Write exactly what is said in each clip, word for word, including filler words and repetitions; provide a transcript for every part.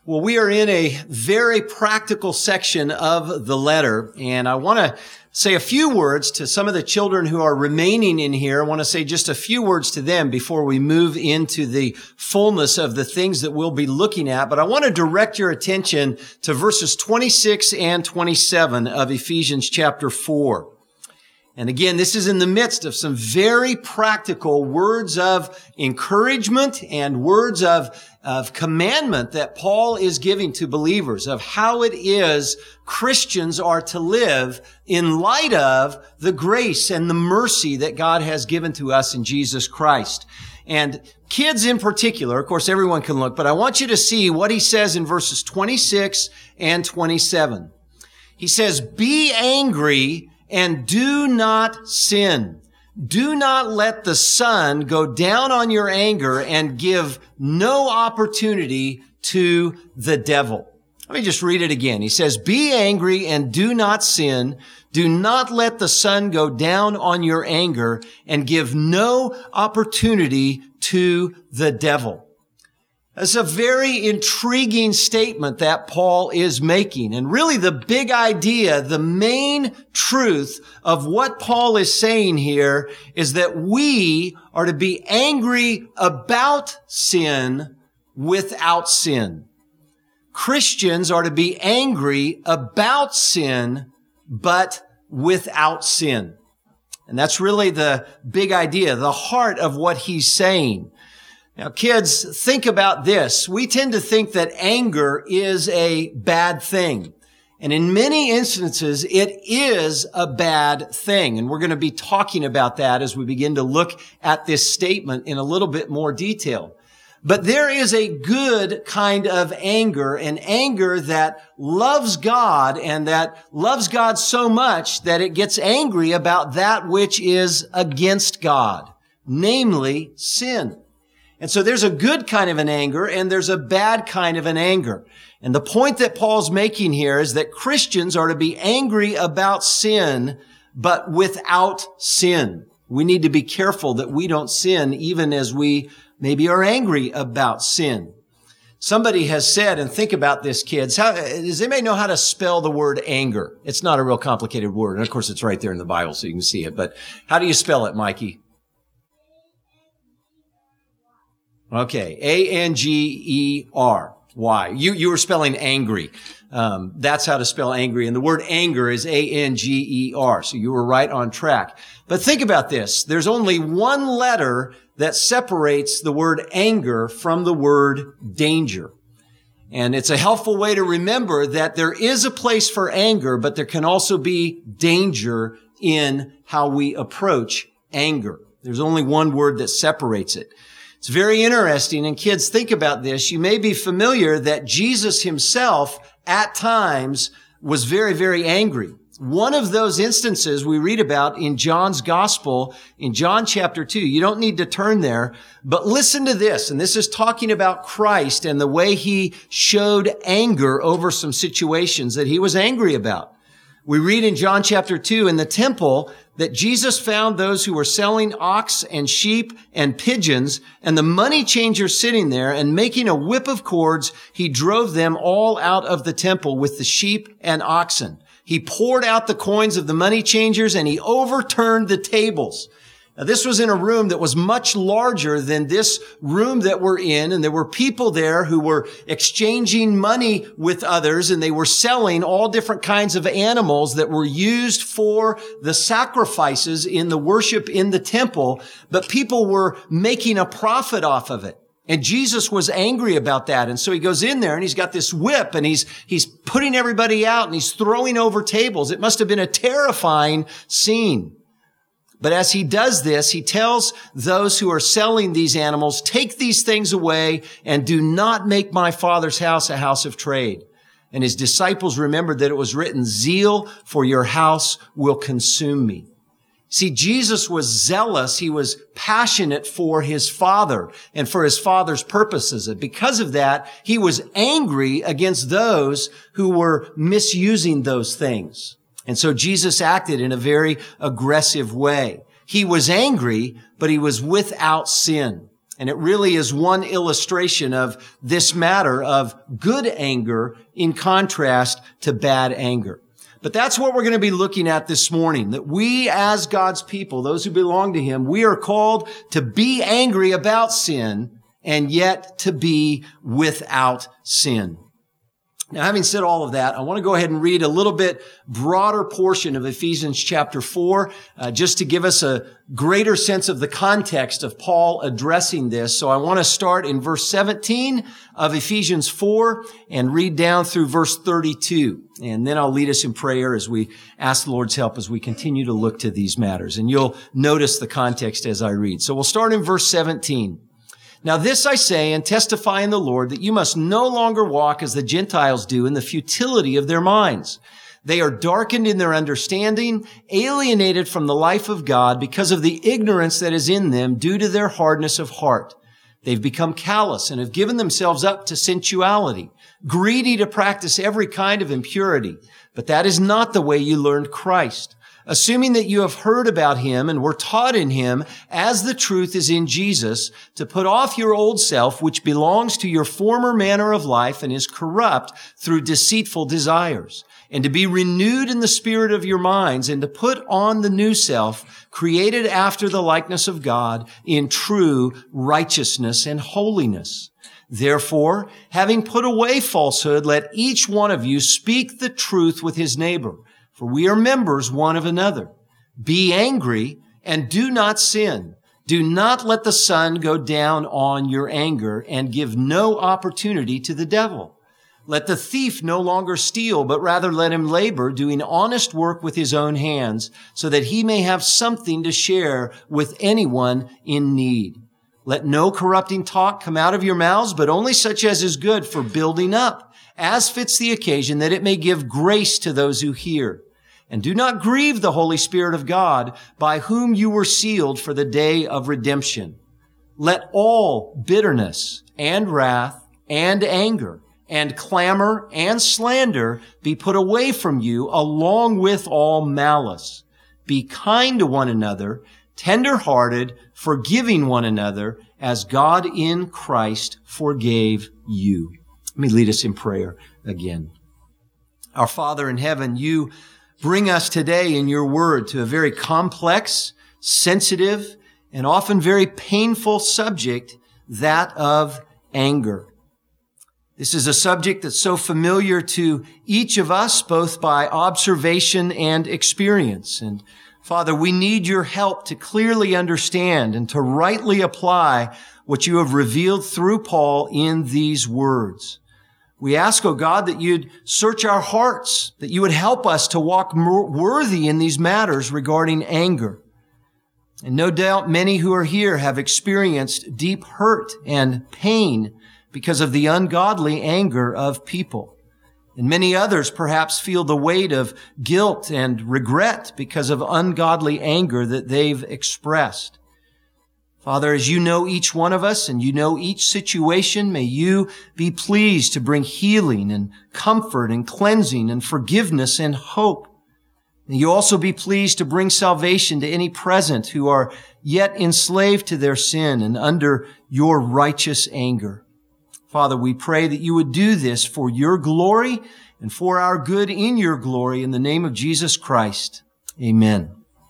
Well, we are in a very practical section of the letter, and I want to say a few words to some of the children who are remaining in here. I want to say just a few words to them before we move into the fullness of the things that we'll be looking at. But I want to direct your attention to verses twenty-six and twenty-seven of Ephesians chapter four. And again, this is in the midst of some very practical words of encouragement and words of, of commandment that Paul is giving to believers of how it is Christians are to live in light of the grace and the mercy that God has given to us in Jesus Christ. And kids in particular, of course, everyone can look, but I want you to see what he says in verses twenty-six and twenty-seven. He says, "Be angry and do not sin. Do not let the sun go down on your anger and give no opportunity to the devil." Let me just read it again. He says, "Be angry and do not sin. Do not let the sun go down on your anger and give no opportunity to the devil." That's a very intriguing statement that Paul is making. And really the big idea, the main truth of what Paul is saying here is that we are to be angry about sin without sin. Christians are to be angry about sin, but without sin. And that's really the big idea, the heart of what he's saying. Now, kids, think about this. We tend to think that anger is a bad thing. And in many instances, it is a bad thing. And we're going to be talking about that as we begin to look at this statement in a little bit more detail. But there is a good kind of anger, an anger that loves God and that loves God so much that it gets angry about that which is against God, namely sin. And so there's a good kind of an anger and there's a bad kind of an anger. And the point that Paul's making here is that Christians are to be angry about sin, but without sin. We need to be careful that we don't sin even as we maybe are angry about sin. Somebody has said, and think about this, kids, how, does anybody know how to spell the word anger? It's not a real complicated word. And of course, it's right there in the Bible so you can see it. But how do you spell it, Mikey? Okay, A N G E R Y. You, you were spelling angry. Um, that's how to spell angry. And the word anger is A N G E R. So you were right on track. But think about this. There's only one letter that separates the word anger from the word danger. And it's a helpful way to remember that there is a place for anger, but there can also be danger in how we approach anger. There's only one word that separates it. It's very interesting, and kids, think about this. You may be familiar that Jesus himself at times was very, very angry. One of those instances we read about in John's gospel, in John chapter two. You don't need to turn there, but listen to this. And this is talking about Christ and the way he showed anger over some situations that he was angry about. We read in John chapter two in the temple that Jesus found those who were selling ox and sheep and pigeons and the money changers sitting there, and making a whip of cords, he drove them all out of the temple with the sheep and oxen. He poured out the coins of the money changers and he overturned the tables. Now, this was in a room that was much larger than this room that we're in, and there were people there who were exchanging money with others, and they were selling all different kinds of animals that were used for the sacrifices in the worship in the temple, but people were making a profit off of it. And Jesus was angry about that. And so he goes in there and he's got this whip and he's, he's putting everybody out and he's throwing over tables. It must have been a terrifying scene. But as he does this, he tells those who are selling these animals, "Take these things away and do not make my Father's house a house of trade." And his disciples remembered that it was written, "Zeal for your house will consume me." See, Jesus was zealous. He was passionate for his Father and for his Father's purposes. And because of that, he was angry against those who were misusing those things. And so Jesus acted in a very aggressive way. He was angry, but he was without sin. And it really is one illustration of this matter of good anger in contrast to bad anger. But that's what we're going to be looking at this morning, that we as God's people, those who belong to Him, we are called to be angry about sin and yet to be without sin. Now, having said all of that, I want to go ahead and read a little bit broader portion of Ephesians chapter four, uh, just to give us a greater sense of the context of Paul addressing this. So I want to start in verse seventeen of Ephesians four and read down through verse thirty-two. And then I'll lead us in prayer as we ask the Lord's help as we continue to look to these matters. And you'll notice the context as I read. So we'll start in verse seventeen. Now this I say and testify in the Lord that you must no longer walk as the Gentiles do in the futility of their minds. They are darkened in their understanding, alienated from the life of God because of the ignorance that is in them due to their hardness of heart. They've become callous and have given themselves up to sensuality, greedy to practice every kind of impurity. But that is not the way you learned Christ. Assuming that you have heard about Him and were taught in Him as the truth is in Jesus, to put off your old self, which belongs to your former manner of life and is corrupt through deceitful desires, and to be renewed in the spirit of your minds, and to put on the new self, created after the likeness of God in true righteousness and holiness. Therefore, having put away falsehood, let each one of you speak the truth with his neighbor, for we are members one of another. Be angry and do not sin. Do not let the sun go down on your anger and give no opportunity to the devil. Let the thief no longer steal, but rather let him labor, doing honest work with his own hands, so that he may have something to share with anyone in need. Let no corrupting talk come out of your mouths, but only such as is good for building up, as fits the occasion, that it may give grace to those who hear. And do not grieve the Holy Spirit of God, by whom you were sealed for the day of redemption. Let all bitterness and wrath and anger and clamor and slander be put away from you, along with all malice. Be kind to one another, tender-hearted, forgiving one another, as God in Christ forgave you. Let me lead us in prayer again. Our Father in heaven, you bring us today in your word to a very complex, sensitive, and often very painful subject, that of anger. This is a subject that's so familiar to each of us, both by observation and experience. And Father, we need your help to clearly understand and to rightly apply what you have revealed through Paul in these words. We ask, oh God, that you'd search our hearts, that you would help us to walk more worthy in these matters regarding anger. And no doubt many who are here have experienced deep hurt and pain because of the ungodly anger of people. And many others perhaps feel the weight of guilt and regret because of ungodly anger that they've expressed. Father, as you know each one of us and you know each situation, may you be pleased to bring healing and comfort and cleansing and forgiveness and hope. May you also be pleased to bring salvation to any present who are yet enslaved to their sin and under your righteous anger. Father, we pray that you would do this for your glory and for our good in your glory, in the name of Jesus Christ. Amen.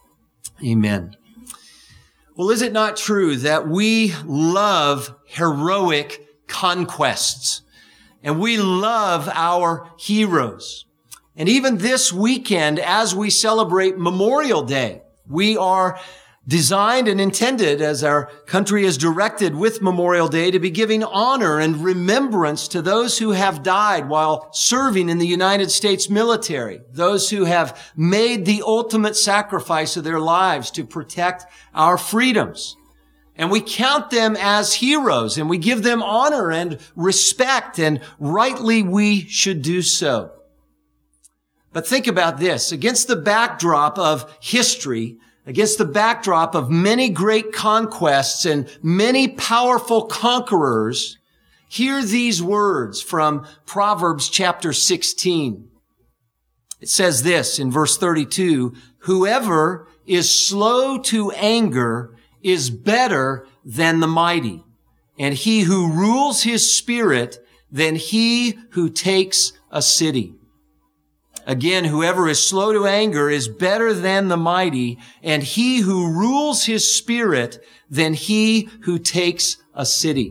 Amen. Well, is it not true that we love heroic conquests and we love our heroes? And even this weekend, as we celebrate Memorial Day, we are designed and intended, as our country is directed with Memorial Day, to be giving honor and remembrance to those who have died while serving in the United States military, those who have made the ultimate sacrifice of their lives to protect our freedoms. And we count them as heroes, and we give them honor and respect, and rightly we should do so. But think about this. Against the backdrop of history, against the backdrop of many great conquests and many powerful conquerors, hear these words from Proverbs chapter sixteen. It says this in verse thirty-two, "Whoever is slow to anger is better than the mighty, and he who rules his spirit than he who takes a city. Again, whoever is slow to anger is better than the mighty, and he who rules his spirit than he who takes a city.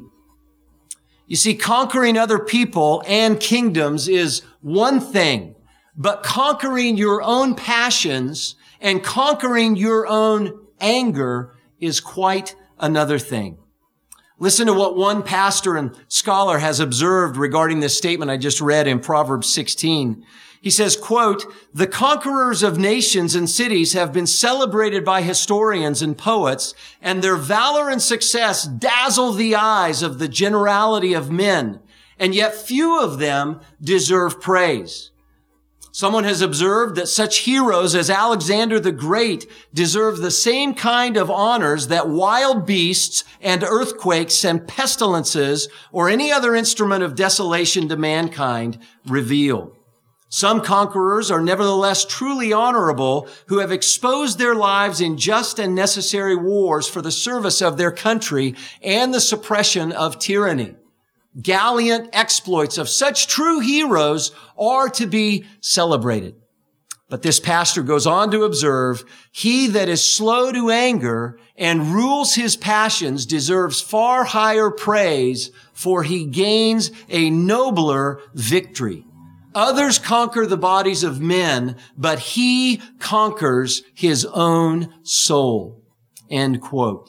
You see, conquering other people and kingdoms is one thing, but conquering your own passions and conquering your own anger is quite another thing. Listen to what one pastor and scholar has observed regarding this statement I just read in Proverbs sixteen. He says, quote, "The conquerors of nations and cities have been celebrated by historians and poets, and their valor and success dazzle the eyes of the generality of men, and yet few of them deserve praise." Someone has observed that such heroes as Alexander the Great deserve the same kind of honors that wild beasts and earthquakes and pestilences or any other instrument of desolation to mankind reveal. Some conquerors are nevertheless truly honorable who have exposed their lives in just and necessary wars for the service of their country and the suppression of tyranny. Gallant exploits of such true heroes are to be celebrated. But this pastor goes on to observe, he that is slow to anger and rules his passions deserves far higher praise, for he gains a nobler victory. Others conquer the bodies of men, but he conquers his own soul. End quote.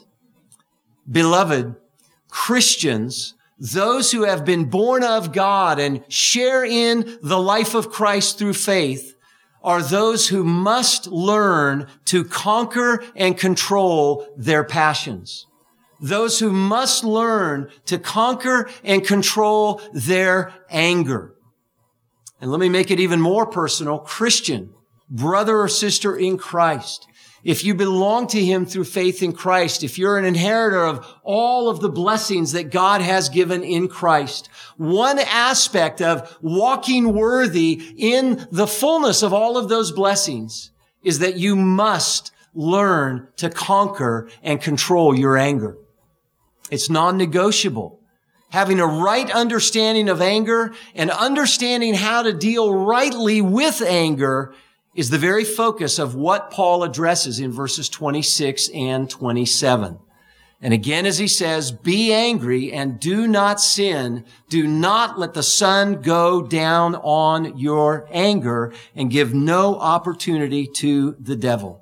Beloved, Christians, those who have been born of God and share in the life of Christ through faith, are those who must learn to conquer and control their passions. Those who must learn to conquer and control their anger. And let me make it even more personal. Christian, brother or sister in Christ, if you belong to him through faith in Christ, if you're an inheritor of all of the blessings that God has given in Christ, one aspect of walking worthy in the fullness of all of those blessings is that you must learn to conquer and control your anger. It's non-negotiable. Having a right understanding of anger and understanding how to deal rightly with anger is the very focus of what Paul addresses in verses twenty-six and twenty-seven. And again, as he says, be angry and do not sin. Do not let the sun go down on your anger, and give no opportunity to the devil.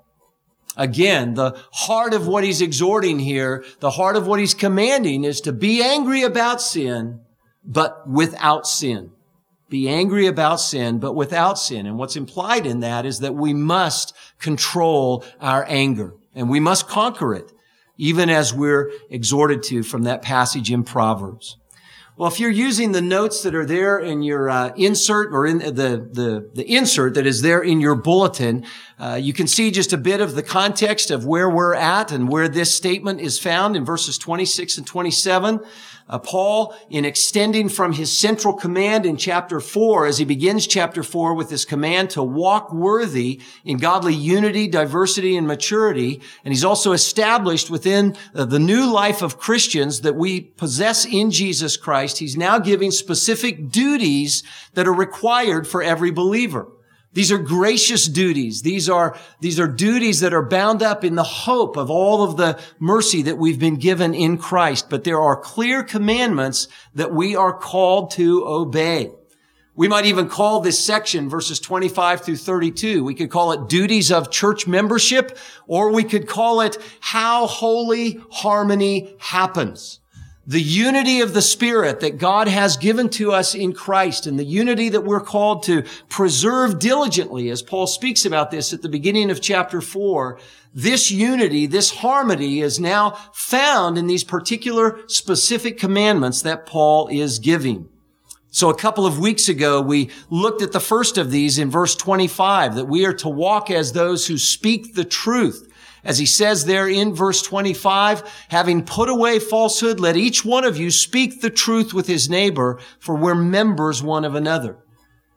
Again, the heart of what he's exhorting here, the heart of what he's commanding is to be angry about sin, but without sin. Be angry about sin, but without sin. And what's implied in that is that we must control our anger, and we must conquer it, even as we're exhorted to from that passage in Proverbs. Well, if you're using the notes that are there in your uh, insert, or in the, the, the insert that is there in your bulletin, uh, you can see just a bit of the context of where we're at and where this statement is found in verses twenty-six and twenty-seven. Uh, Paul, in extending from his central command in chapter four, as he begins chapter four with this command to walk worthy in godly unity, diversity, and maturity, and he's also established within uh, the new life of Christians that we possess in Jesus Christ, he's now giving specific duties that are required for every believer. These are gracious duties. These are, these are duties that are bound up in the hope of all of the mercy that we've been given in Christ. But there are clear commandments that we are called to obey. We might even call this section, verses twenty-five through thirty-two, we could call it duties of church membership, or we could call it how holy harmony happens. The unity of the Spirit that God has given to us in Christ, and the unity that we're called to preserve diligently, as Paul speaks about this at the beginning of chapter four, this unity, this harmony is now found in these particular specific commandments that Paul is giving. So a couple of weeks ago, we looked at the first of these in verse twenty-five, that we are to walk as those who speak the truth. As he says there in verse twenty-five, having put away falsehood, let each one of you speak the truth with his neighbor, for we're members one of another.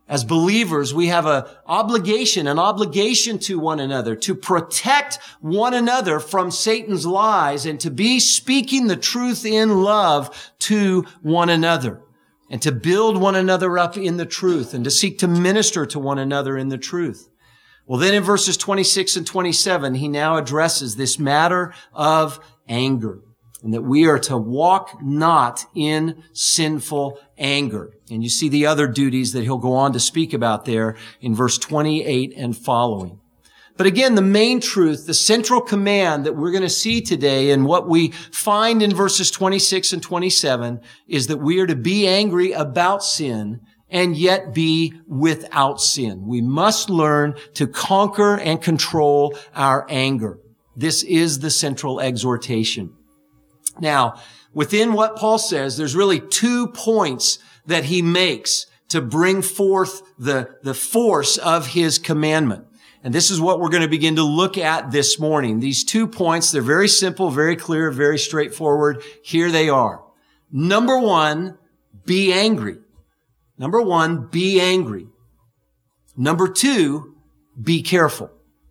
As believers, we have an obligation, an obligation to one another to protect one another from Satan's lies and to be speaking the truth in love to one another and to build one another up in the truth and to seek to minister to one another in the truth. Well, then in verses twenty-six and twenty-seven, he now addresses this matter of anger, and that we are to walk not in sinful anger. And you see the other duties that he'll go on to speak about there in verse twenty-eight and following. But again, the main truth, the central command that we're going to see today and what we find in verses twenty-six and twenty-seven is that we are to be angry about sin and yet be without sin. We must learn to conquer and control our anger. This is the central exhortation. Now, within what Paul says, there's really two points that he makes to bring forth the, the force of his commandment. And this is what we're going to begin to look at this morning. These two points, they're very simple, very clear, very straightforward. Here they are. Number one, be angry. Number one, be angry. Number two, be careful.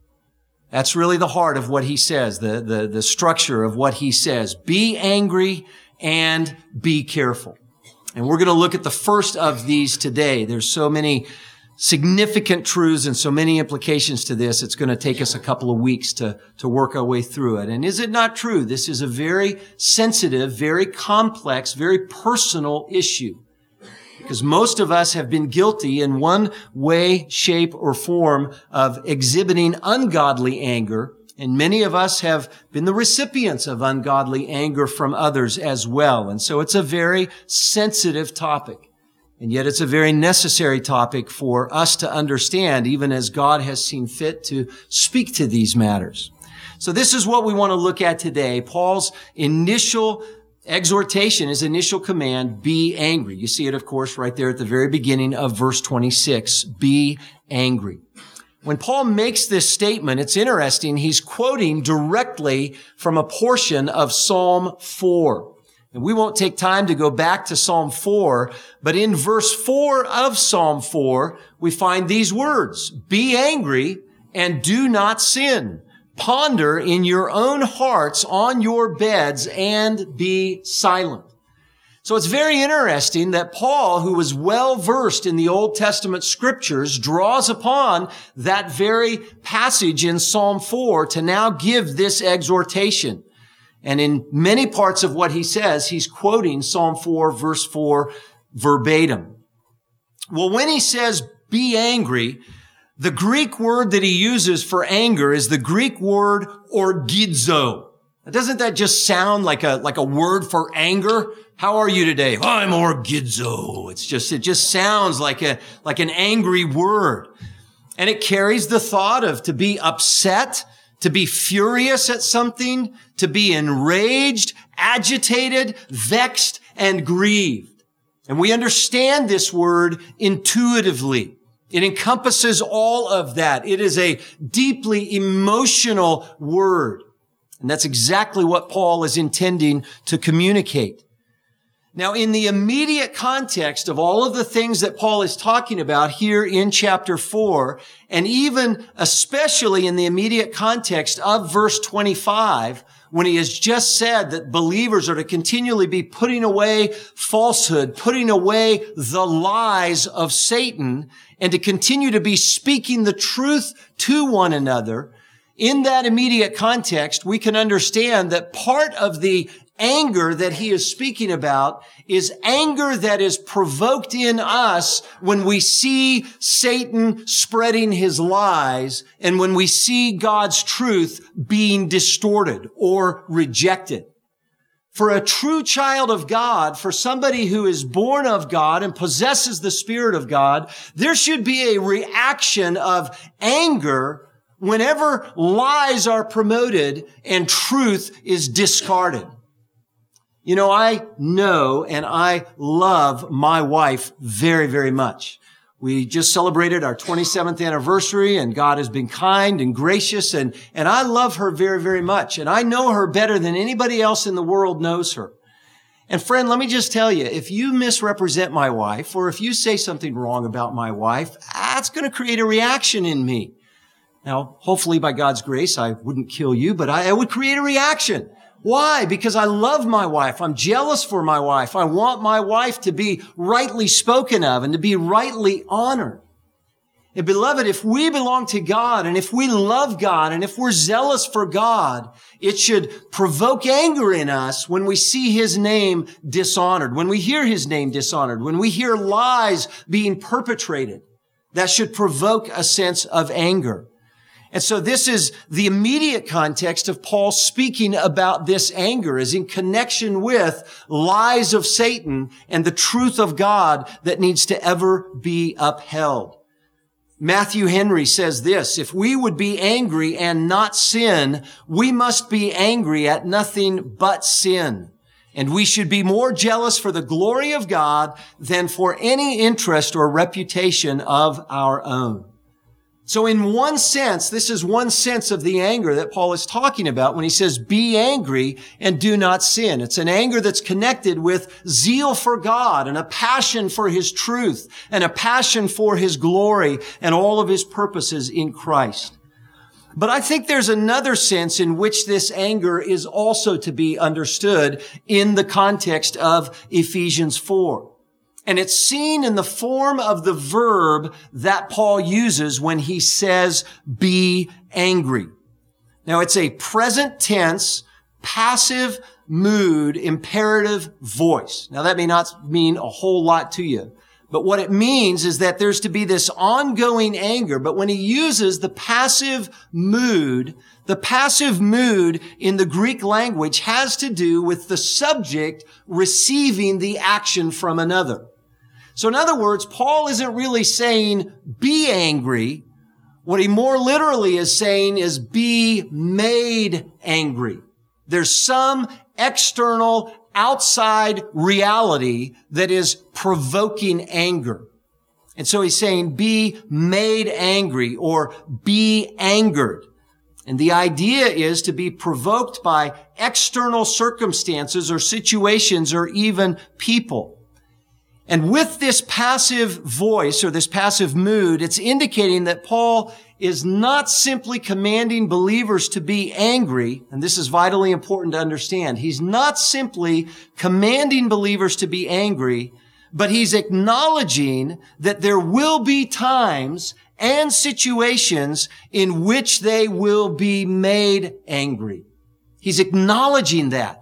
That's really the heart of what he says, the, the, the structure of what he says. Be angry and be careful. And we're going to look at the first of these today. There's so many significant truths and so many implications to this. It's going to take us a couple of weeks to, to work our way through it. And is it not true? This is a very sensitive, very complex, very personal issue. Because most of us have been guilty in one way, shape, or form of exhibiting ungodly anger. And many of us have been the recipients of ungodly anger from others as well. And so it's a very sensitive topic. And yet it's a very necessary topic for us to understand, even as God has seen fit to speak to these matters. So this is what we want to look at today. Paul's initial exhortation, his initial command, be angry. You see it, of course, right there at the very beginning of verse twenty-six. Be angry. When Paul makes this statement, it's interesting. He's quoting directly from a portion of Psalm four. And we won't take time to go back to Psalm four, but in verse four of Psalm four, we find these words: be angry and do not sin. Ponder in your own hearts on your beds and be silent. So it's very interesting that Paul, who was well versed in the Old Testament scriptures, draws upon that very passage in Psalm four to now give this exhortation. And in many parts of what he says, he's quoting Psalm four, verse four, verbatim. Well, when he says, be angry, the Greek word that he uses for anger is the Greek word orgidzo. Doesn't that just sound like a, like a word for anger? How are you today? Oh, I'm orgidzo. It's just, it just sounds like a, like an angry word. And it carries the thought of to be upset, to be furious at something, to be enraged, agitated, vexed, and grieved. And we understand this word intuitively. It encompasses all of that. It is a deeply emotional word. And that's exactly what Paul is intending to communicate. Now, in the immediate context of all of the things that Paul is talking about here in chapter four, and even especially in the immediate context of verse twenty-five, when he has just said that believers are to continually be putting away falsehood, putting away the lies of Satan, and to continue to be speaking the truth to one another, in that immediate context, we can understand that part of the anger that he is speaking about is anger that is provoked in us when we see Satan spreading his lies and when we see God's truth being distorted or rejected. For a true child of God, for somebody who is born of God and possesses the Spirit of God, there should be a reaction of anger whenever lies are promoted and truth is discarded. You know, I know and I love my wife very, very much. We just celebrated our twenty-seventh anniversary, and God has been kind and gracious, and, and I love her very, very much. And I know her better than anybody else in the world knows her. And friend, let me just tell you, if you misrepresent my wife, or if you say something wrong about my wife, that's going to create a reaction in me. Now, hopefully by God's grace, I wouldn't kill you, but I, I would create a reaction. Why? Because I love my wife. I'm jealous for my wife. I want my wife to be rightly spoken of and to be rightly honored. And beloved, if we belong to God and if we love God and if we're zealous for God, it should provoke anger in us when we see His name dishonored, when we hear His name dishonored, when we hear lies being perpetrated. That should provoke a sense of anger. And so this is the immediate context of Paul speaking about this anger is in connection with lies of Satan and the truth of God that needs to ever be upheld. Matthew Henry says this, if we would be angry and not sin, we must be angry at nothing but sin. And we should be more jealous for the glory of God than for any interest or reputation of our own. So in one sense, this is one sense of the anger that Paul is talking about when he says, be angry and do not sin. It's an anger that's connected with zeal for God and a passion for His truth and a passion for His glory and all of His purposes in Christ. But I think there's another sense in which this anger is also to be understood in the context of Ephesians four. And it's seen in the form of the verb that Paul uses when he says, be angry. Now, it's a present tense, passive mood, imperative voice. Now, that may not mean a whole lot to you, but what it means is that there's to be this ongoing anger. But when he uses the passive mood, the passive mood in the Greek language has to do with the subject receiving the action from another. So in other words, Paul isn't really saying, be angry. What he more literally is saying is, be made angry. There's some external, outside reality that is provoking anger. And so he's saying, be made angry or be angered. And the idea is to be provoked by external circumstances or situations or even people. And with this passive voice or this passive mood, it's indicating that Paul is not simply commanding believers to be angry, and this is vitally important to understand. He's not simply commanding believers to be angry, but he's acknowledging that there will be times and situations in which they will be made angry. He's acknowledging that.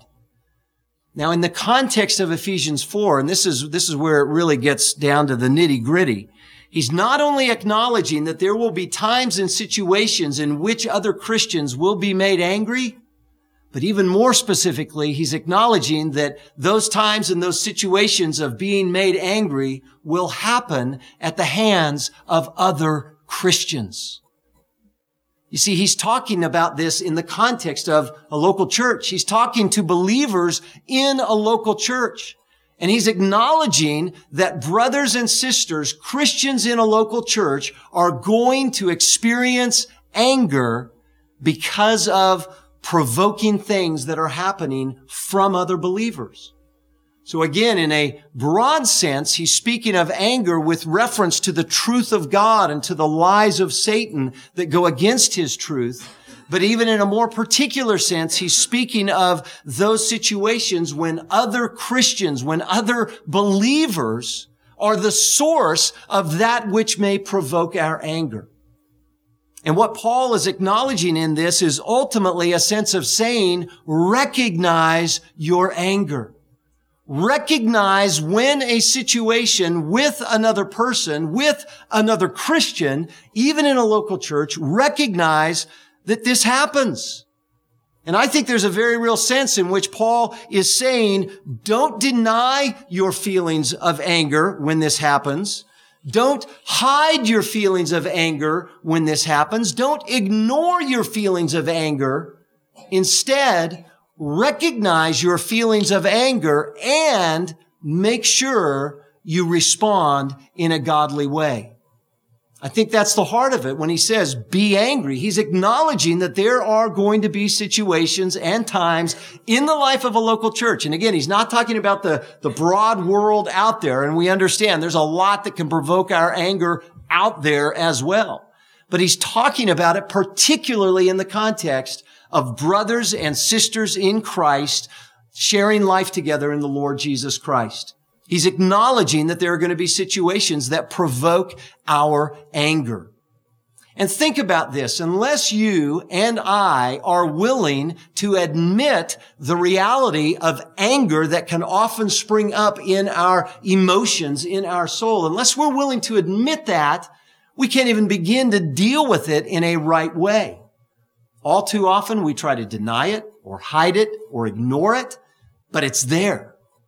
Now, in the context of Ephesians four, and this is, this is where it really gets down to the nitty-gritty, he's not only acknowledging that there will be times and situations in which other Christians will be made angry, but even more specifically, he's acknowledging that those times and those situations of being made angry will happen at the hands of other Christians. You see, he's talking about this in the context of a local church. He's talking to believers in a local church. And he's acknowledging that brothers and sisters, Christians in a local church, are going to experience anger because of provoking things that are happening from other believers. So again, in a broad sense, he's speaking of anger with reference to the truth of God and to the lies of Satan that go against His truth. But even in a more particular sense, he's speaking of those situations when other Christians, when other believers are the source of that which may provoke our anger. And what Paul is acknowledging in this is ultimately a sense of saying, recognize your anger. Recognize when a situation with another person, with another Christian, even in a local church, recognize that this happens. And I think there's a very real sense in which Paul is saying, don't deny your feelings of anger when this happens. Don't hide your feelings of anger when this happens. Don't ignore your feelings of anger. Instead, recognize your feelings of anger and make sure you respond in a godly way. I think that's the heart of it when he says, be angry. He's acknowledging that there are going to be situations and times in the life of a local church. And again, he's not talking about the, the broad world out there. And we understand there's a lot that can provoke our anger out there as well. But he's talking about it particularly in the context of brothers and sisters in Christ sharing life together in the Lord Jesus Christ. He's acknowledging that there are going to be situations that provoke our anger. And think about this. Unless you and I are willing to admit the reality of anger that can often spring up in our emotions, in our soul, unless we're willing to admit that, we can't even begin to deal with it in a right way. All too often, we try to deny it or hide it or ignore it, but it's there.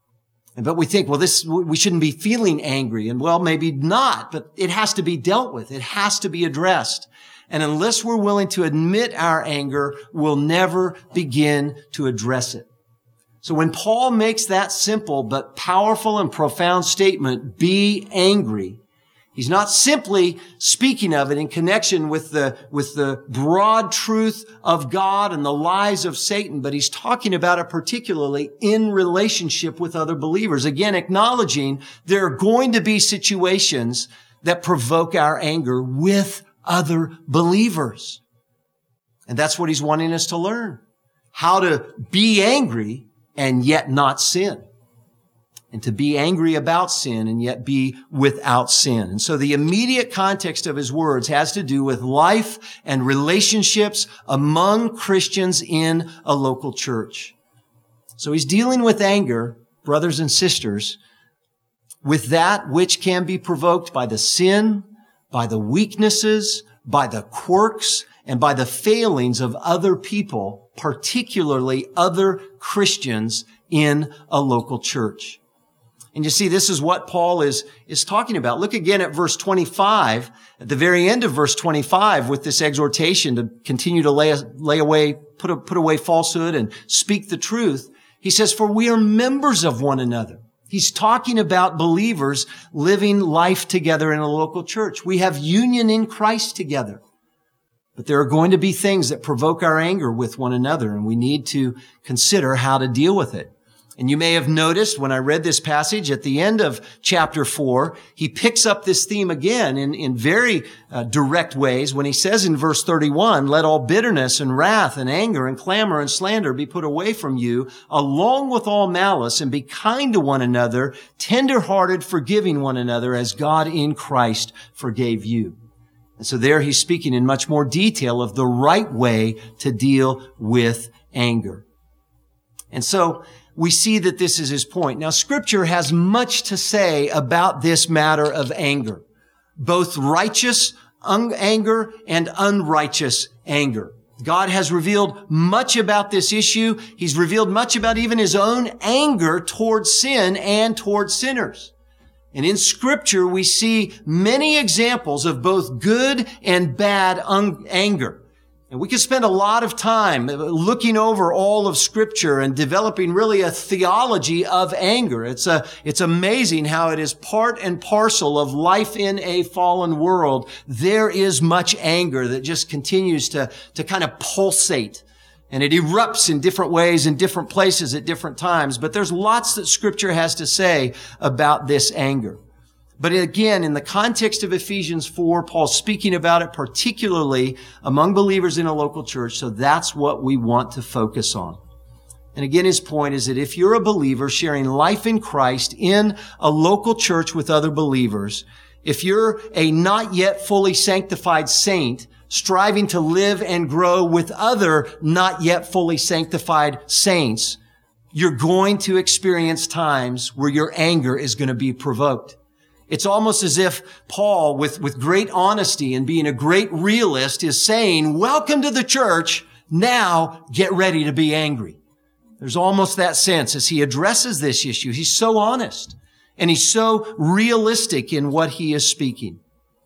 But we think, well, this, we shouldn't be feeling angry. And well, maybe not, but it has to be dealt with. It has to be addressed. And unless we're willing to admit our anger, we'll never begin to address it. So when Paul makes that simple but powerful and profound statement, be angry, he's not simply speaking of it in connection with the, with the broad truth of God and the lies of Satan, but he's talking about it particularly in relationship with other believers. Again, acknowledging there are going to be situations that provoke our anger with other believers. And that's what he's wanting us to learn. How to be angry and yet not sin. And to be angry about sin and yet be without sin. And so the immediate context of his words has to do with life and relationships among Christians in a local church. So he's dealing with anger, brothers and sisters, with that which can be provoked by the sin, by the weaknesses, by the quirks, and by the failings of other people, particularly other Christians in a local church. And you see, this is what Paul is, is talking about. Look again at verse twenty-five, at the very end of verse twenty-five, with this exhortation to continue to lay, lay away, put, a, put away falsehood and speak the truth. He says, for we are members of one another. He's talking about believers living life together in a local church. We have union in Christ together. But there are going to be things that provoke our anger with one another, and we need to consider how to deal with it. And you may have noticed when I read this passage at the end of chapter four, he picks up this theme again in, in very uh, direct ways when he says in verse thirty-one, let all bitterness and wrath and anger and clamor and slander be put away from you, along with all malice, and be kind to one another, tender-hearted, forgiving one another as God in Christ forgave you. And so there he's speaking in much more detail of the right way to deal with anger. And so we see that this is his point. Now, Scripture has much to say about this matter of anger, both righteous anger and unrighteous anger. God has revealed much about this issue. He's revealed much about even his own anger towards sin and towards sinners. And in Scripture, we see many examples of both good and bad un- anger. And we could spend a lot of time looking over all of Scripture and developing really a theology of anger. It's a, it's amazing how it is part and parcel of life in a fallen world. There is much anger that just continues to, to kind of pulsate. And it erupts in different ways in different places at different times. But there's lots that Scripture has to say about this anger. But again, in the context of Ephesians four, Paul's speaking about it particularly among believers in a local church, so that's what we want to focus on. And again, his point is that if you're a believer sharing life in Christ in a local church with other believers, if you're a not yet fully sanctified saint striving to live and grow with other not yet fully sanctified saints, you're going to experience times where your anger is going to be provoked. It's almost as if Paul, with, with great honesty and being a great realist, is saying, welcome to the church. Now get ready to be angry. There's almost that sense as he addresses this issue. He's so honest and he's so realistic in what he is speaking.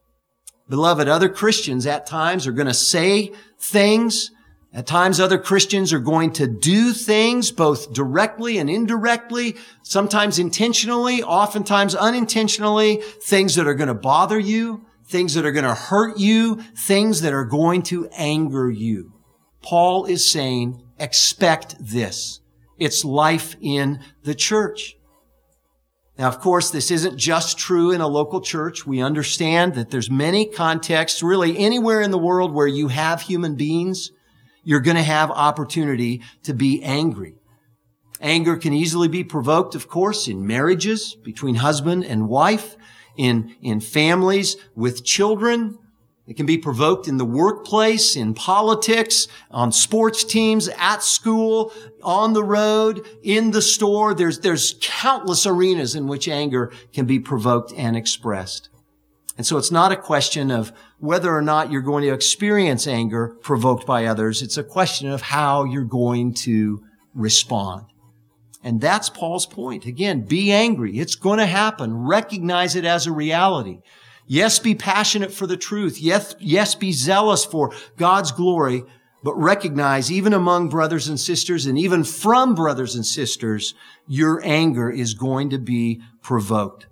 Beloved, other Christians at times are going to say things. At times, other Christians are going to do things both directly and indirectly, sometimes intentionally, oftentimes unintentionally, things that are going to bother you, things that are going to hurt you, things that are going to anger you. Paul is saying, expect this. It's life in the church. Now, of course, this isn't just true in a local church. We understand that there's many contexts, really anywhere in the world where you have human beings, you're going to have opportunity to be angry. Anger can easily be provoked, of course, in marriages, between husband and wife, in, in families, with children. It can be provoked in the workplace, in politics, on sports teams, at school, on the road, in the store. There's, there's countless arenas in which anger can be provoked and expressed. And so it's not a question of whether or not you're going to experience anger provoked by others. It's a question of how you're going to respond. And that's Paul's point. Again, be angry. It's going to happen. Recognize it as a reality. Yes, be passionate for the truth. Yes, yes, be zealous for God's glory, but recognize even among brothers and sisters and even from brothers and sisters, your anger is going to be provoked.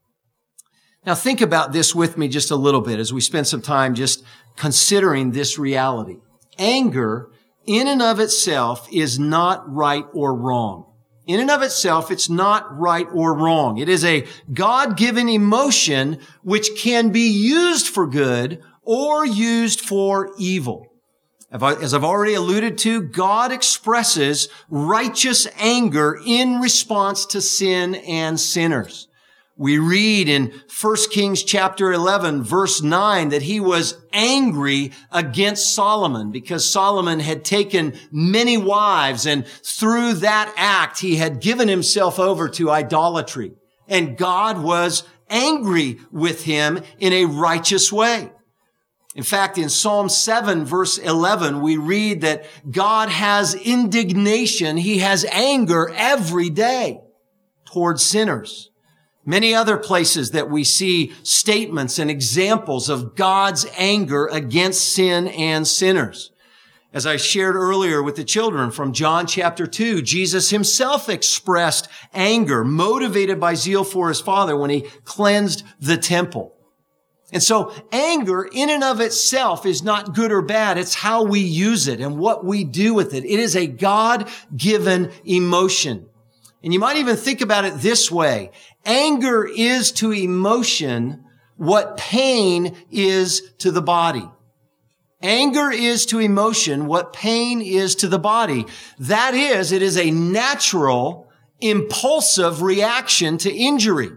Now think about this with me just a little bit as we spend some time just considering this reality. Anger in and of itself is not right or wrong. In and of itself, it's not right or wrong. It is a God-given emotion which can be used for good or used for evil. As I've already alluded to, God expresses righteous anger in response to sin and sinners. We read in First Kings chapter eleven, verse nine, that he was angry against Solomon because Solomon had taken many wives, and through that act, he had given himself over to idolatry. And God was angry with him in a righteous way. In fact, in Psalm seven, verse eleven, we read that God has indignation. He has anger every day towards sinners. Many other places that we see statements and examples of God's anger against sin and sinners. As I shared earlier with the children from John chapter two, Jesus himself expressed anger motivated by zeal for his Father when he cleansed the temple. And so anger in and of itself is not good or bad. It's how we use it and what we do with it. It is a God-given emotion. And you might even think about it this way. Anger is to emotion what pain is to the body. Anger is to emotion what pain is to the body. That is, it is a natural, impulsive reaction to injury.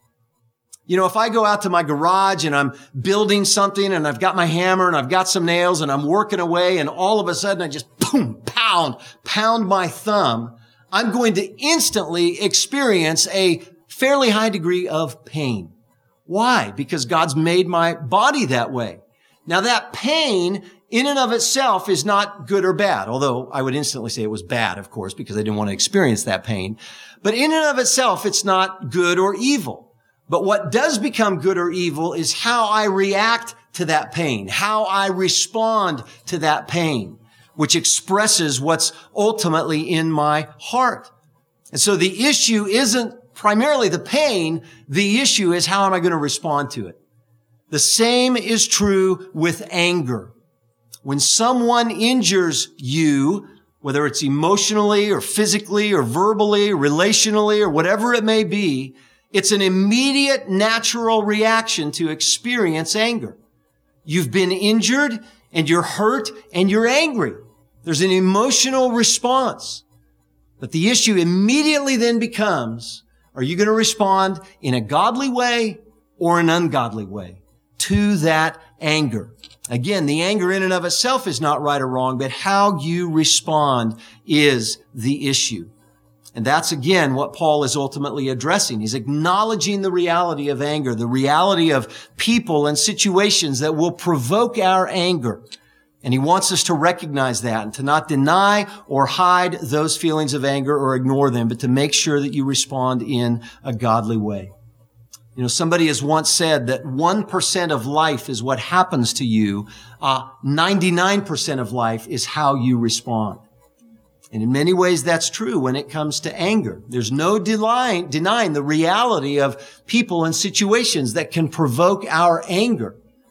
You know, if I go out to my garage and I'm building something and I've got my hammer and I've got some nails and I'm working away and all of a sudden I just boom, pound, pound my thumb, I'm going to instantly experience a fairly high degree of pain. Why? Because God's made my body that way. Now that pain in and of itself is not good or bad, although I would instantly say it was bad, of course, because I didn't want to experience that pain. But in and of itself, it's not good or evil. But what does become good or evil is how I react to that pain, how I respond to that pain, which expresses what's ultimately in my heart. And so the issue isn't primarily the pain. The issue is how am I going to respond to it? The same is true with anger. When someone injures you, whether it's emotionally or physically or verbally, relationally or whatever it may be, it's an immediate natural reaction to experience anger. You've been injured and you're hurt and you're angry. There's an emotional response. But the issue immediately then becomes, are you going to respond in a godly way or an ungodly way to that anger? Again, the anger in and of itself is not right or wrong, but how you respond is the issue. And that's, again, what Paul is ultimately addressing. He's acknowledging the reality of anger, the reality of people and situations that will provoke our anger. And he wants us to recognize that and to not deny or hide those feelings of anger or ignore them, but to make sure that you respond in a godly way. You know, somebody has once said that one percent of life is what happens to you. Uh, ninety-nine percent of life is how you respond. And in many ways, that's true when it comes to anger. There's no denying, denying the reality of people and situations that can provoke our anger.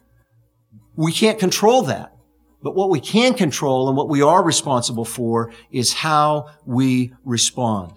We can't control that. But what we can control and what we are responsible for is how we respond.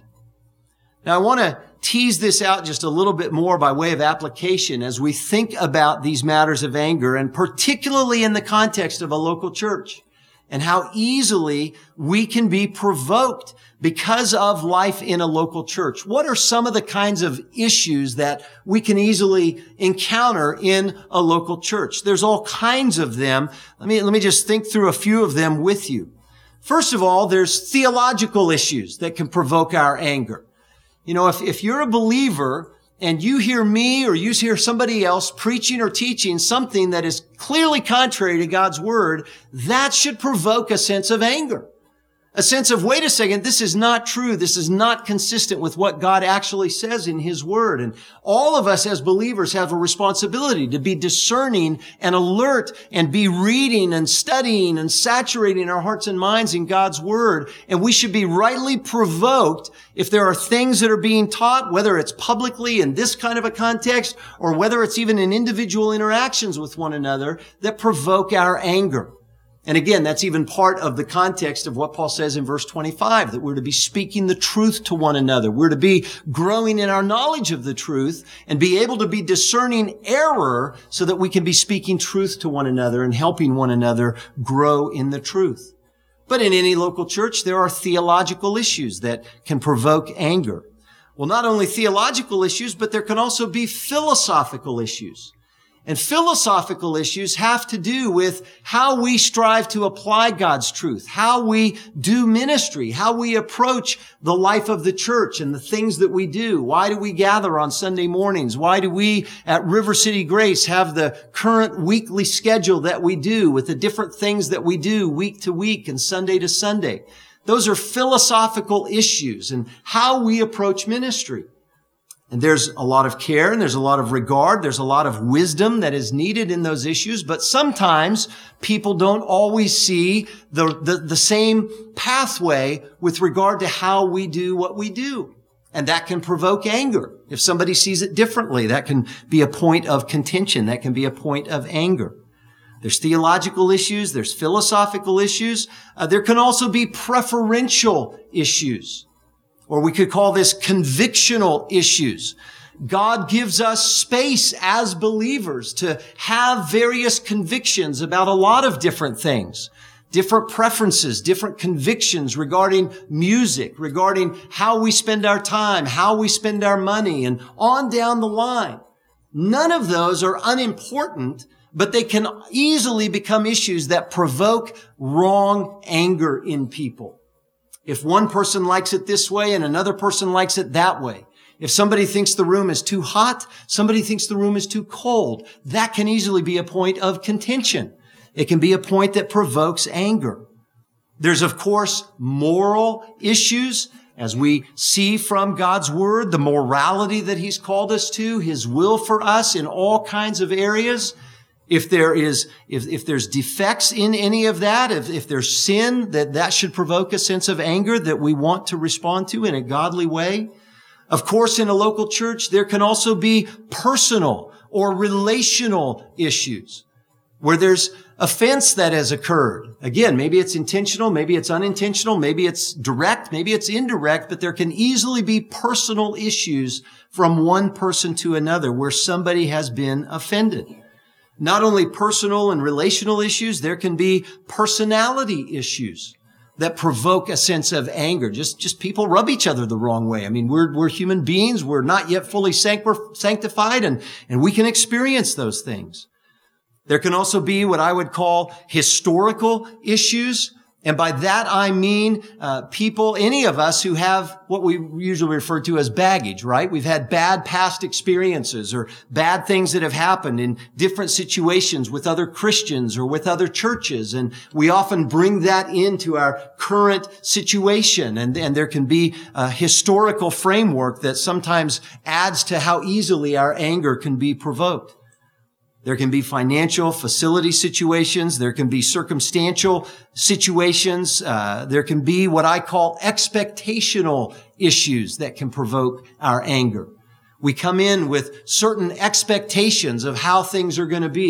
Now, I want to tease this out just a little bit more by way of application as we think about these matters of anger, and particularly in the context of a local church, and how easily we can be provoked because of life in a local church. What are some of the kinds of issues that we can easily encounter in a local church? There's all kinds of them. Let me, let me just think through a few of them with you. First of all, there's theological issues that can provoke our anger. You know, if, if you're a believer and you hear me or you hear somebody else preaching or teaching something that is clearly contrary to God's word, that should provoke a sense of anger. A sense of, wait a second, this is not true. This is not consistent with what God actually says in His Word. And all of us as believers have a responsibility to be discerning and alert and be reading and studying and saturating our hearts and minds in God's Word. And we should be rightly provoked if there are things that are being taught, whether it's publicly in this kind of a context or whether it's even in individual interactions with one another, that provoke our anger. And again, that's even part of the context of what Paul says in verse twenty-five, that we're to be speaking the truth to one another. We're to be growing in our knowledge of the truth and be able to be discerning error so that we can be speaking truth to one another and helping one another grow in the truth. But in any local church, there are theological issues that can provoke anger. Well, not only theological issues, but there can also be philosophical issues. And philosophical issues have to do with how we strive to apply God's truth, how we do ministry, how we approach the life of the church and the things that we do. Why do we gather on Sunday mornings? Why do we at River City Grace have the current weekly schedule that we do with the different things that we do week to week and Sunday to Sunday? Those are philosophical issues and how we approach ministry. And there's a lot of care and there's a lot of regard. There's a lot of wisdom that is needed in those issues. But sometimes people don't always see the, the, the same pathway with regard to how we do what we do. And that can provoke anger. If somebody sees it differently, that can be a point of contention. That can be a point of anger. There's theological issues. There's philosophical issues. Uh, there can also be preferential issues. Or we could call this convictional issues. God gives us space as believers to have various convictions about a lot of different things, different preferences, different convictions regarding music, regarding how we spend our time, how we spend our money, and on down the line. None of those are unimportant, but they can easily become issues that provoke wrong anger in people. If one person likes it this way and another person likes it that way, if somebody thinks the room is too hot, somebody thinks the room is too cold, that can easily be a point of contention. It can be a point that provokes anger. There's, of course, moral issues, as we see from God's Word, the morality that He's called us to, His will for us in all kinds of areas. If there is, if, if there's defects in any of that, if, if there's sin, that that should provoke a sense of anger that we want to respond to in a godly way. Of course, in a local church, there can also be personal or relational issues where there's offense that has occurred. Again, maybe it's intentional, maybe it's unintentional, maybe it's direct, maybe it's indirect, but there can easily be personal issues from one person to another where somebody has been offended. Not only personal and relational issues, there can be personality issues that provoke a sense of anger. Just, just people rub each other the wrong way. I mean, we're, we're human beings. We're not yet fully sanctified, and, and we can experience those things. There can also be what I would call historical issues. And by that, I mean, uh, people, any of us who have what we usually refer to as baggage, right? We've had bad past experiences or bad things that have happened in different situations with other Christians or with other churches. And we often bring that into our current situation. And, and there can be a historical framework that sometimes adds to how easily our anger can be provoked. There can be financial facility situations. There can be circumstantial situations. Uh, there can be what I call expectational issues that can provoke our anger. We come in with certain expectations of how things are going to be.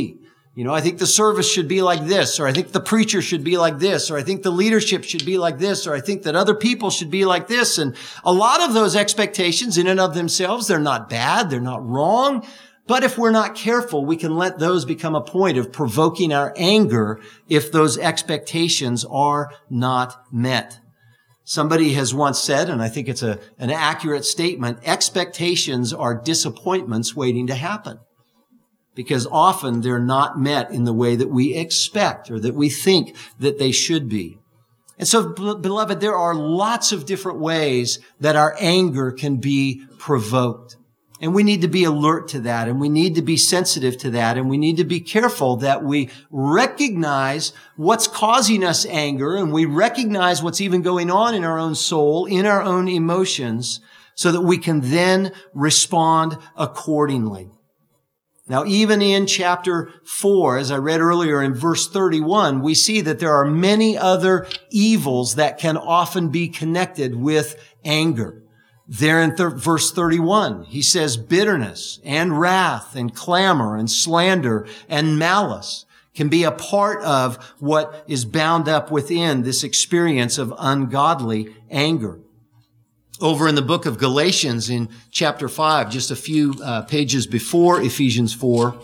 You know, I think the service should be like this, or I think the preacher should be like this, or I think the leadership should be like this, or I think that other people should be like this. And a lot of those expectations in and of themselves, they're not bad, they're not wrong. But if we're not careful, we can let those become a point of provoking our anger if those expectations are not met. Somebody has once said, and I think it's a, an accurate statement, expectations are disappointments waiting to happen. Because often they're not met in the way that we expect or that we think that they should be. And so, beloved, there are lots of different ways that our anger can be provoked. And we need to be alert to that, and we need to be sensitive to that, and we need to be careful that we recognize what's causing us anger, and we recognize what's even going on in our own soul, in our own emotions, so that we can then respond accordingly. Now, even in chapter four, as I read earlier in verse thirty-one, we see that there are many other evils that can often be connected with anger. There in th- verse thirty-one, he says bitterness and wrath and clamor and slander and malice can be a part of what is bound up within this experience of ungodly anger. Over in the book of Galatians in chapter five, just a few uh, pages before Ephesians four,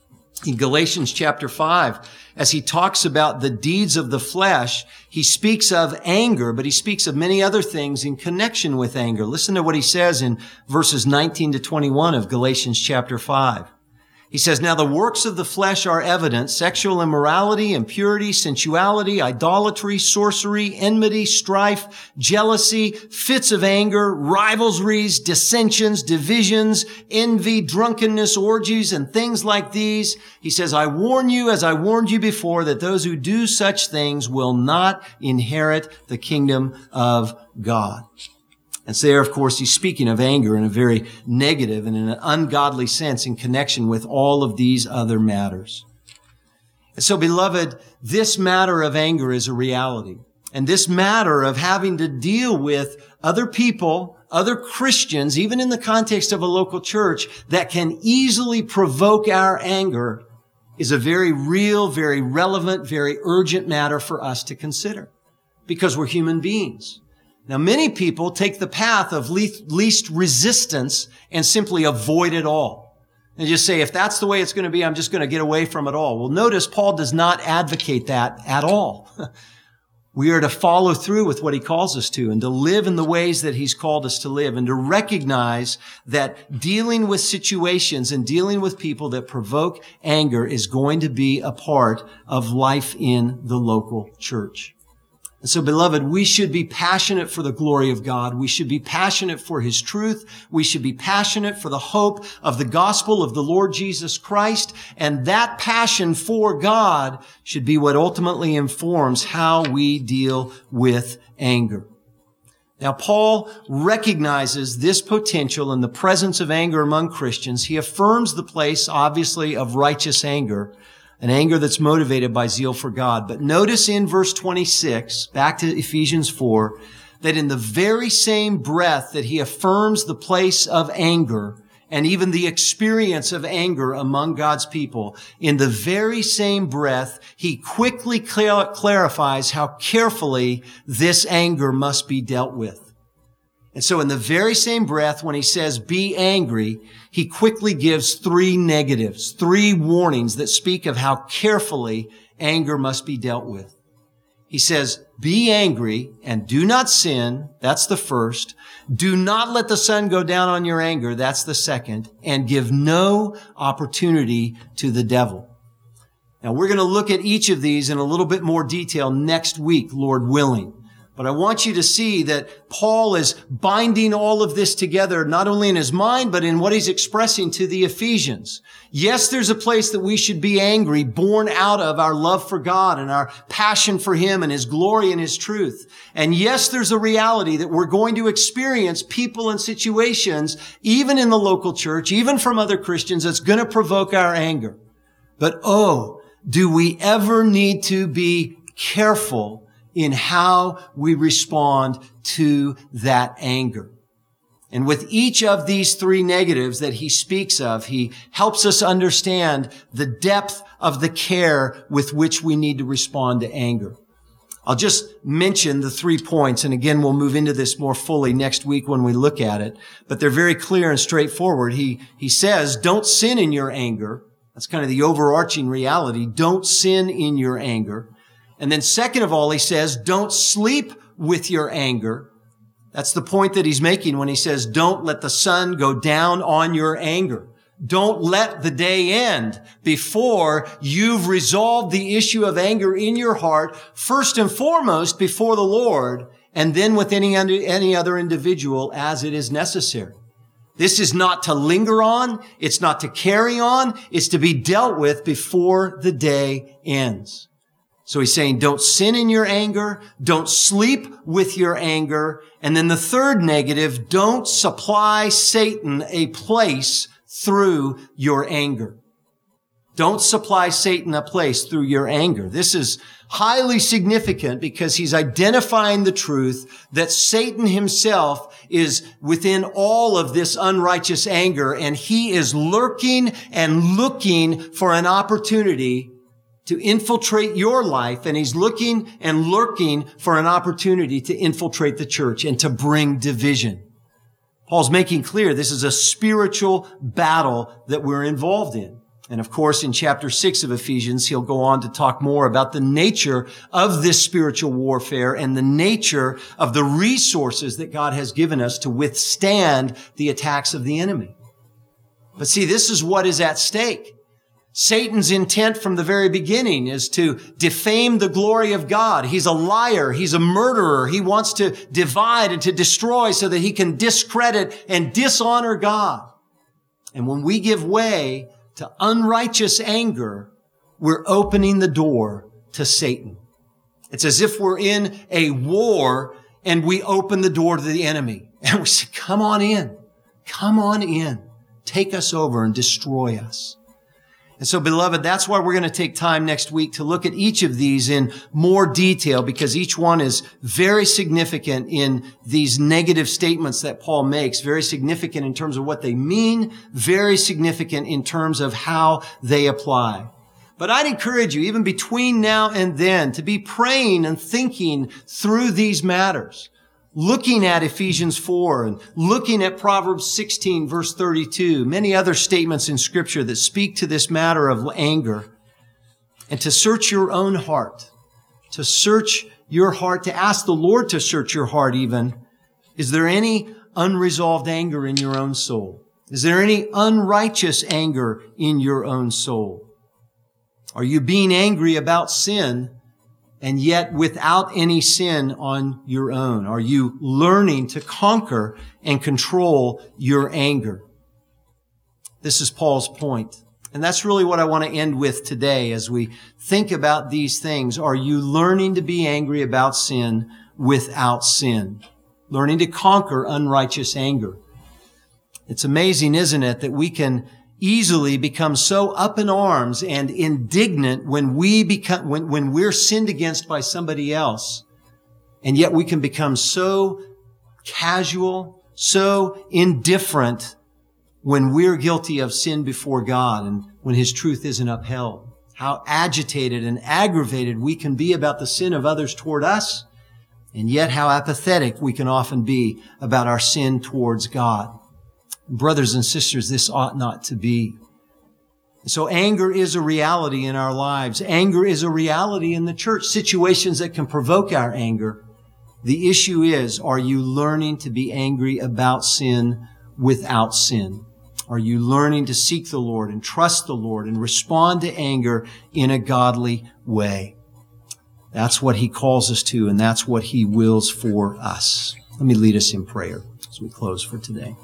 in Galatians chapter five, as he talks about the deeds of the flesh, he speaks of anger, but he speaks of many other things in connection with anger. Listen to what he says in verses nineteen to twenty-one of Galatians chapter five. He says, "Now the works of the flesh are evident: sexual immorality, impurity, sensuality, idolatry, sorcery, enmity, strife, jealousy, fits of anger, rivalries, dissensions, divisions, envy, drunkenness, orgies, and things like these." He says, "I warn you, as I warned you before, that those who do such things will not inherit the kingdom of God." And so there, of course, he's speaking of anger in a very negative and in an ungodly sense in connection with all of these other matters. And so, beloved, this matter of anger is a reality. And this matter of having to deal with other people, other Christians, even in the context of a local church, that can easily provoke our anger is a very real, very relevant, very urgent matter for us to consider. Because we're human beings. Now, many people take the path of least resistance and simply avoid it all. And just say, if that's the way it's going to be, I'm just going to get away from it all. Well, notice Paul does not advocate that at all. We are to follow through with what he calls us to and to live in the ways that he's called us to live and to recognize that dealing with situations and dealing with people that provoke anger is going to be a part of life in the local church. And so, beloved, we should be passionate for the glory of God. We should be passionate for his truth. We should be passionate for the hope of the gospel of the Lord Jesus Christ. And that passion for God should be what ultimately informs how we deal with anger. Now, Paul recognizes this potential in the presence of anger among Christians. He affirms the place, obviously, of righteous anger. An anger that's motivated by zeal for God. But notice in verse twenty-six, back to Ephesians four, that in the very same breath that he affirms the place of anger and even the experience of anger among God's people, in the very same breath, he quickly cl- clarifies how carefully this anger must be dealt with. And so in the very same breath, when he says, be angry, he quickly gives three negatives, three warnings that speak of how carefully anger must be dealt with. He says, be angry and do not sin. That's the first. Do not let the sun go down on your anger. That's the second. And give no opportunity to the devil. Now, we're going to look at each of these in a little bit more detail next week, Lord willing. But I want you to see that Paul is binding all of this together, not only in his mind, but in what he's expressing to the Ephesians. Yes, there's a place that we should be angry, born out of our love for God and our passion for him and his glory and his truth. And yes, there's a reality that we're going to experience people and situations, even in the local church, even from other Christians, that's going to provoke our anger. But oh, do we ever need to be careful in how we respond to that anger. And with each of these three negatives that he speaks of, he helps us understand the depth of the care with which we need to respond to anger. I'll just mention the three points, and again, we'll move into this more fully next week when we look at it, but they're very clear and straightforward. He, he says, don't sin in your anger. That's kind of the overarching reality. Don't sin in your anger. And then second of all, he says, don't sleep with your anger. That's the point that he's making when he says, don't let the sun go down on your anger. Don't let the day end before you've resolved the issue of anger in your heart, first and foremost before the Lord, and then with any, any other individual as it is necessary. This is not to linger on. It's not to carry on. It's to be dealt with before the day ends. So he's saying, don't sin in your anger. Don't sleep with your anger. And then the third negative, don't supply Satan a place through your anger. Don't supply Satan a place through your anger. This is highly significant because he's identifying the truth that Satan himself is within all of this unrighteous anger, and he is lurking and looking for an opportunity to infiltrate your life, and he's looking and lurking for an opportunity to infiltrate the church and to bring division. Paul's making clear this is a spiritual battle that we're involved in. And of course, in chapter six of Ephesians, he'll go on to talk more about the nature of this spiritual warfare and the nature of the resources that God has given us to withstand the attacks of the enemy. But see, this is what is at stake. Satan's intent from the very beginning is to defame the glory of God. He's a liar. He's a murderer. He wants to divide and to destroy so that he can discredit and dishonor God. And when we give way to unrighteous anger, we're opening the door to Satan. It's as if we're in a war and we open the door to the enemy. And we say, come on in. Come on in. Take us over and destroy us. And so, beloved, that's why we're going to take time next week to look at each of these in more detail, because each one is very significant in these negative statements that Paul makes, very significant in terms of what they mean, very significant in terms of how they apply. But I'd encourage you, even between now and then, to be praying and thinking through these matters. Looking at Ephesians four and looking at Proverbs sixteen, verse thirty-two, many other statements in Scripture that speak to this matter of anger, and to search your own heart, to search your heart, to ask the Lord to search your heart even. Is there any unresolved anger in your own soul? Is there any unrighteous anger in your own soul? Are you being angry about sin and yet without any sin on your own? Are you learning to conquer and control your anger? This is Paul's point. And that's really what I want to end with today as we think about these things. Are you learning to be angry about sin without sin? Learning to conquer unrighteous anger. It's amazing, isn't it, that we can easily become so up in arms and indignant when we become, when, when we're sinned against by somebody else. And yet we can become so casual, so indifferent when we're guilty of sin before God and when His truth isn't upheld. How agitated and aggravated we can be about the sin of others toward us, and yet how apathetic we can often be about our sin towards God. Brothers and sisters, this ought not to be. So anger is a reality in our lives. Anger is a reality in the church. Situations that can provoke our anger. The issue is, are you learning to be angry about sin without sin? Are you learning to seek the Lord and trust the Lord and respond to anger in a godly way? That's what He calls us to, and that's what He wills for us. Let me lead us in prayer as we close for today.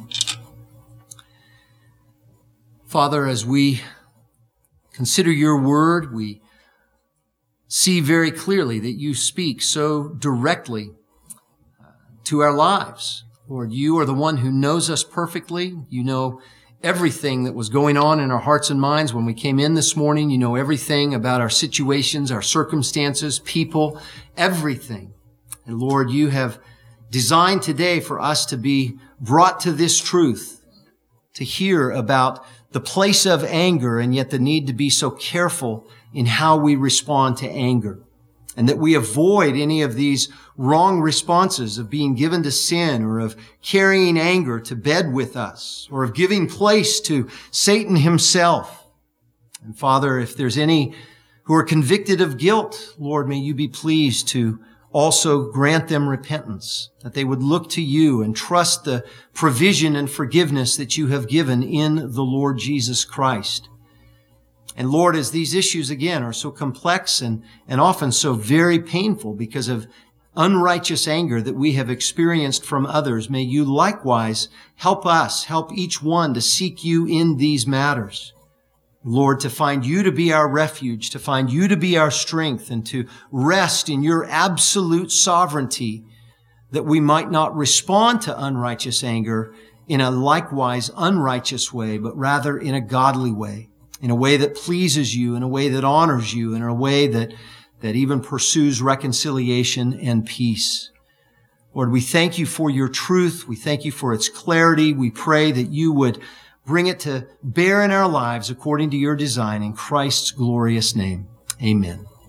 Father, as we consider your word, we see very clearly that you speak so directly to our lives. Lord, you are the one who knows us perfectly. You know everything that was going on in our hearts and minds when we came in this morning. You know everything about our situations, our circumstances, people, everything. And Lord, you have designed today for us to be brought to this truth, to hear about the place of anger and yet the need to be so careful in how we respond to anger, and that we avoid any of these wrong responses of being given to sin or of carrying anger to bed with us or of giving place to Satan himself. And Father, if there's any who are convicted of guilt, Lord, may you be pleased to also grant them repentance, that they would look to you and trust the provision and forgiveness that you have given in the Lord Jesus Christ. And Lord, as these issues again are so complex and, and often so very painful because of unrighteous anger that we have experienced from others, may you likewise help us, help each one to seek you in these matters. Lord, to find you to be our refuge, to find you to be our strength, and to rest in your absolute sovereignty, that we might not respond to unrighteous anger in a likewise unrighteous way, but rather in a godly way, in a way that pleases you, in a way that honors you, in a way that, that even pursues reconciliation and peace. Lord, we thank you for your truth. We thank you for its clarity. We pray that you would bring it to bear in our lives according to your design in Christ's glorious name. Amen.